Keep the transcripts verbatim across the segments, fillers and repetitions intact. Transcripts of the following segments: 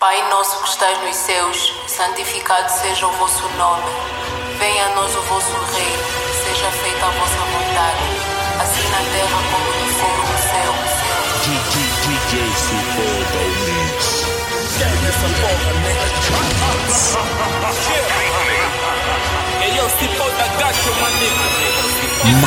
Pai nosso que estás nos céus, santificado seja o vosso nome. Venha a nós o vosso reino, seja feita a vossa vontade, assim na terra como no fogo do céu. D J Cipolla Mix. Hey yo, Cipolla Gacho, maninho.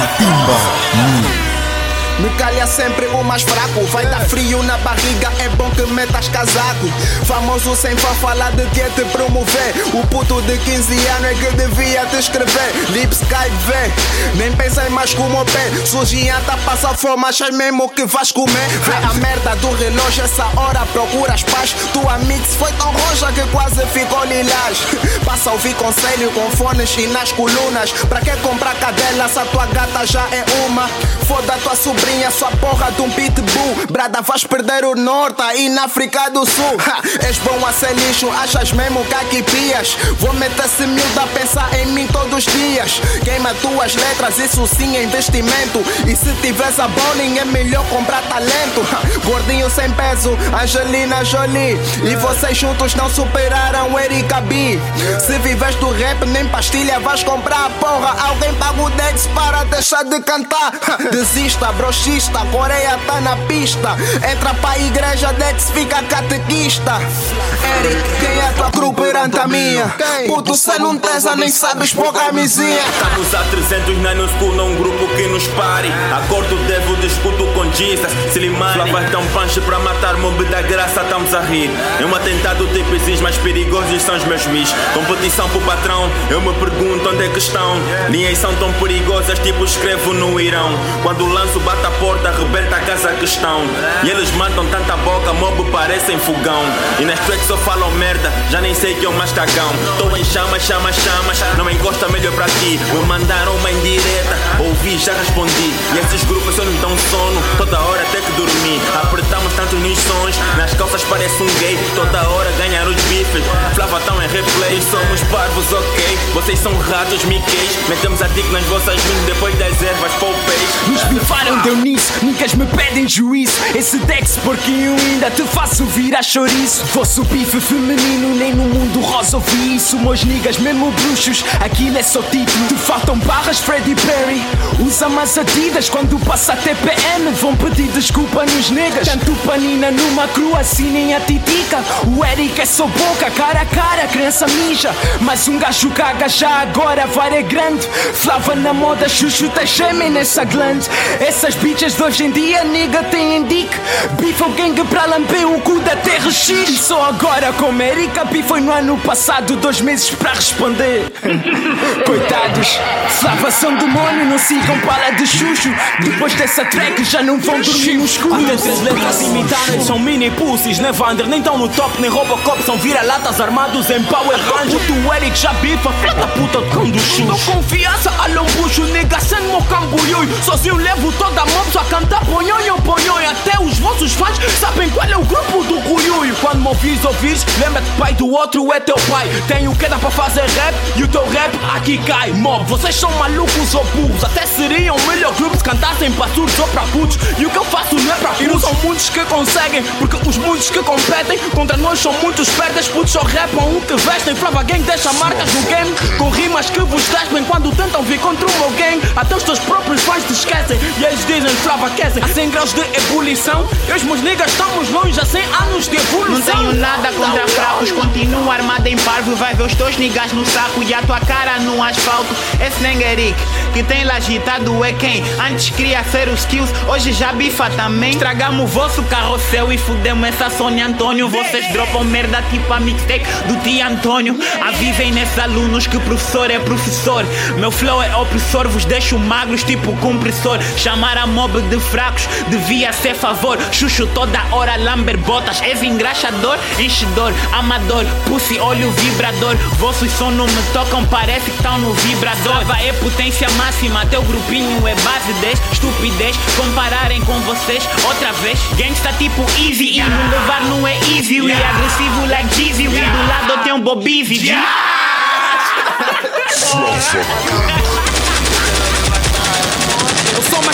Matimba. Me calha sempre o mais fraco. Vai dar frio na barriga, é bom que metas casaco. Famoso sem fa falar de que te promover. O puto de quinze anos é que devia te escrever. Lips cai vê, nem pensa em mais como o pé. Sujianta passa fome, achas mesmo que vais comer. Vê a merda do relógio, essa hora procuras paz. Tua mix foi tão roxa que quase ficou lilás. Passa a ouvir conselho com fones e nas colunas. Pra que comprar cadela se a tua gata já é uma? Foda a tua sobrinha, sua porra de um pitbull. Brada, vais perder o norte aí na África do Sul. Ha, és bom a ser lixo, achas mesmo que aqui pias? Vou meter-se miúdo a pensar em mim todos os dias. Queima tuas letras, isso sim é investimento. E se tivesse a bowling é melhor comprar talento. Ha, gordinho sem peso, Angelina Jolie. E vocês juntos não superaram Erika B. Se vives do rap, nem pastilha vais comprar. Porra, alguém paga o Dex para deixar de cantar. Ha, desista, bro. A Coreia tá na pista. Entra pra igreja, Dex fica catequista. Eric, quem é tua cru perante a minha? Puto, cê não tesa, nem sabes pôr camisinha. Estamos a trezentos na no school, não um grupo que nos pare. Acordo, devo, discuto com Jesus, Slimani. Flava tão punch pra matar, mob da graça, estamos a rir. É um atentado tipo esses, mais perigosos são os meus mis. Competição pro patrão, eu me pergunto onde é que estão. Linhas são tão perigosas, tipo escrevo no Irão. Quando lanço, bata a porta, rebenta a casa que estão. E eles mandam tanta boca, mob parecem fogão. E nas tracks só falam merda, já nem sei que é o mais cagão. Tô em chamas, chamas, chamas, não encosta melhor pra ti. Me mandaram uma indireta, ouvi, já respondi. E esses grupos só não dão sono, toda hora até que dormir. Apertamos tanto nos sons, nas calças parece um gay. Toda hora ganhar os bifes, Flava tão em replay. Somos parvos, ok, vocês são ratos, miqueis. Metemos a dick nas vossas mãos depois das ervas poupéis. Nos bifaram, deu nisso, nunca me pedem juízo. Esse Dex porquinho ainda te faço virar chouriço. Vosso bife feminino, nem no mundo rosa ouvi isso. Meus niggas mesmo bruxos, aquilo é só título. Te faltam barras, Freddie Perry. Usa mais adidas quando passa T P M. Vão pedir desculpa nos negas. Tanto panina numa crua, assim nem a titica. O Eric é só boca, cara a cara, criança mija. Mas um gajo caga já agora, vara é grande. Flava na moda, chuchu, tá gêmea nessa glande. Essas bitches de hoje em dia, nigga, têm dick. Bifa o gangue pra lamber o cu da T R X. E só agora como Erika B foi no ano passado, dois meses pra responder. Coitados, Flava são demônio, não sigam pala de chuchu. Depois dessa track já não vão dormir no escuro. Até três letras imitadas são mini pussies. Nem Vander, nem tão no top, nem Robocop. São vira-latas armados em Power Rangers. O Eric já bifa, filha da puta de cão do X. Dou confiança a lombucho, nega, sem meu cambuioi. Sozinho levo toda a mob, só a cantar ponhonho, ponhonho. Até os vossos fãs sabem qual é o grupo do Cuiuio. Quando me ouvires, ouvires, lembra-te, pai do outro é teu pai. Tem o que dá pra fazer rap e o teu rap aqui cai. Mob, vocês são malucos ou burros. Até seriam melhor grupo se cantassem pra surdos ou pra putos. E o que eu faço não é pra putos. E não são muitos que conseguem, porque os muitos que competem contra nós são muitos perdas. Putos só rapam o que vestem. Flava gang deixa marcas no game, com rimas que vos despem quando tentam vir contra o meu gang. Até os teus próprios fãs te esquecem e eles dizem Flava aquecem. A cem graus de ebulição, eu e os meus niggas estamos longe a cem anos de evolução. Não tenho nada contra fracos, continuo armado em parvo. Vai ver os teus niggas no saco e a tua cara no asfalto. Esse nem Eric, que tem lá agitado é quem? Antes queria ser os skills, hoje já bifa também. Estragamos o vosso carrossel e fudemos essa Sônia Antônio. Vocês dropam merda tipo a mixtape do tio Antônio. Avisem nesses alunos que professor é professor. Meu flow é opressor, vos deixo magros tipo compressor. Chamar a mob de fracos devia ser favor. Xuxo toda hora, lamber botas. És engraxador, enchedor, amador, pussy, olho vibrador. Vossos só não me tocam, parece que estão no vibrador. Flava é potência máxima, teu grupinho é base dez. Estupidez, compararem com vocês outra vez. Gangsta tipo easy, e no levar não é easy. E agressivo like Jeezy, e do lado tem um Bobizzy. Eu sou mais quente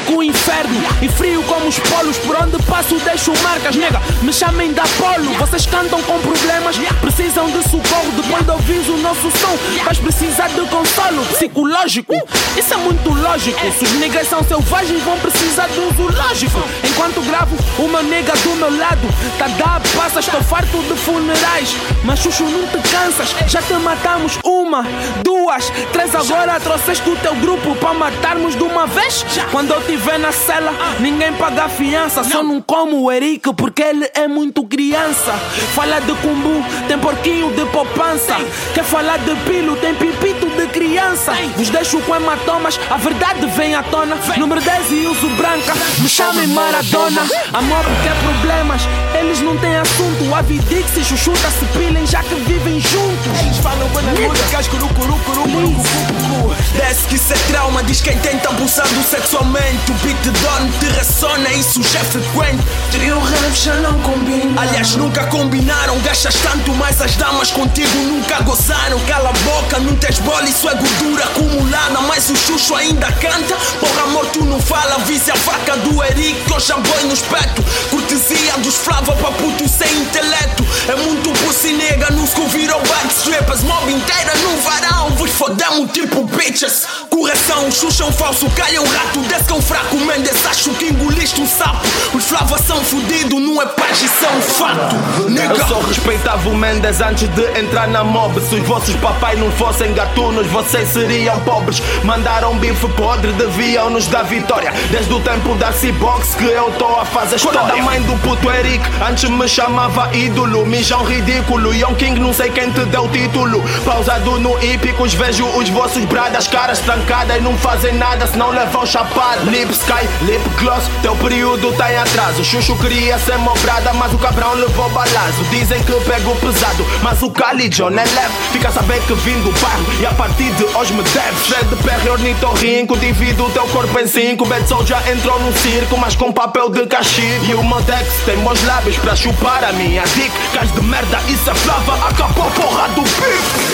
que o inferno e frio como os polos. Por onde passo deixo marcas, nega, me chamem da Apolo. Vocês cantam com problemas, precisam de socorro. Depois de ouvir o nosso som, vais precisar de consolo psicológico. Isso é muito lógico. Se os negras são selvagens, vão precisar de um zoológico. Enquanto gravo, o meu nega do meu lado tá a dar passa, estou farto de funerais. Mas Xuxo, não te cansas, já te matamos uma, duas, três. Agora trouxeste o teu grupo para matarmos de uma vez. Quando eu tiver na cela, ninguém paga fiança. Só não como o Eric porque ele é muito criança. Fala de cumbu, tem porquinho de poupança. Quer falar de pilo, tem pipito de criança. Vos deixo com hematomas, a verdade vem à tona. Número dez e uso branca, me chamem Maradona. Amor porque é problemas, eles não têm assunto. A Vidix e Chuchuta se pilem já que vivem juntos. Eles falam buenas músicas, curu curu curu curu curu. Desce que isso é trauma, diz quem tenta abusando sexualmente. O beat de Don te ressona, isso já é frequente. Trio rap já não combina. Aliás, nunca combinaram. Gastas tanto, mas as damas contigo nunca gozaram. Cala a boca, não tens bola, isso é gordura acumulada. Mas o Xuxo ainda canta. Porra, amor, tu não fala. Vise a faca do Eric, que eu já boi no espeto. Cortesia dos Flava pra puto sem intelecto. É muito pussy nega, nos que viram backstrippers. Mob inteira no varão, vos fodemos tipo bitches. Correção, Xuxa é um falso, calha um rato. Desse que é um fraco, Mendes, acho que engoliste um sapo. Os Flava são fudidos, não é paz, isso é um fato, nega. Eu só respeitava o Mendes antes de entrar na mob. Se os vossos papai não fossem gatunos, vocês seriam pobres. Mandaram bife podre, deviam nos dar vitória. Desde o tempo da C-Box que eu tô a fazer história. Da mãe do puto Eric, antes me chamava ídolo. Mijão ridículo, Young King, não sei quem te deu título. Pausado no hípicos, vejo os vossos bradas. Caras trancadas e não fazem nada, senão levam chapada. Lip Sky, Lip Gloss, teu período tá em atraso. Xuxo queria ser mobrada, mas o cabrão levou balazo. Dizem que pego pesado, mas o Cali John é leve. Fica a saber que vim do bairro e a partir de hoje me deve. Fred Perry, ornitorrinco, divido o teu corpo em cinco. Bad Soul já entrou no circo, mas com papel de cachico. E o meu Dex tem bons lábios pra chupar a minha dick. Cais de merda, isso é Flava, acabou a porra do bico.